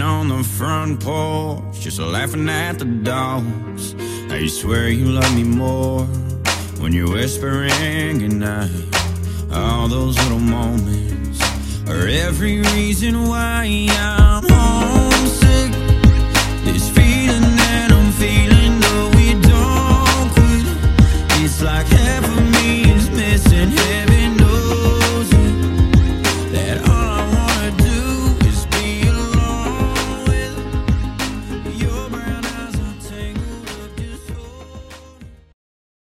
on the front porch, just laughing at the dogs. How you swear you love me more when you're whispering goodnight. All those little moments are every reason why I'm home.